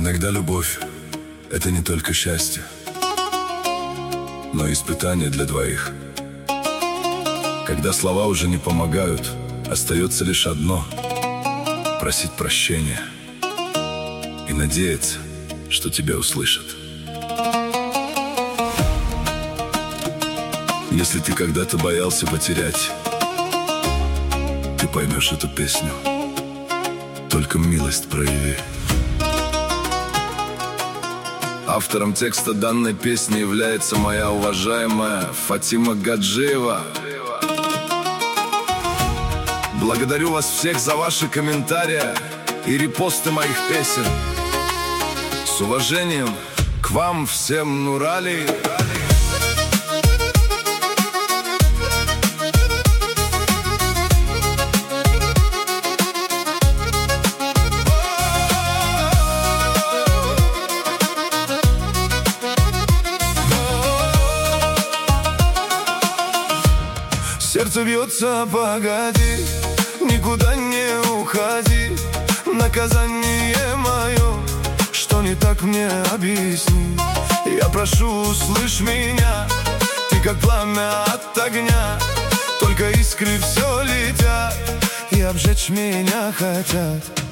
Иногда любовь — это не только счастье, но и испытание для двоих. Когда слова уже не помогают, остается лишь одно — просить прощения и надеяться, что тебя услышат. Если ты когда-то боялся потерять, ты поймешь эту песню. Только милость прояви. Автором текста данной песни является моя уважаемая Фатима Гаджиева. Благодарю вас всех за ваши комментарии и репосты моих песен. С уважением к вам всем, Нурали. Сердце бьется, погоди, никуда не уходи. Наказание мое, что не так, мне объясни. Я прошу, услышь меня, ты как пламя от огня. Только искры все летят и обжечь меня хотят.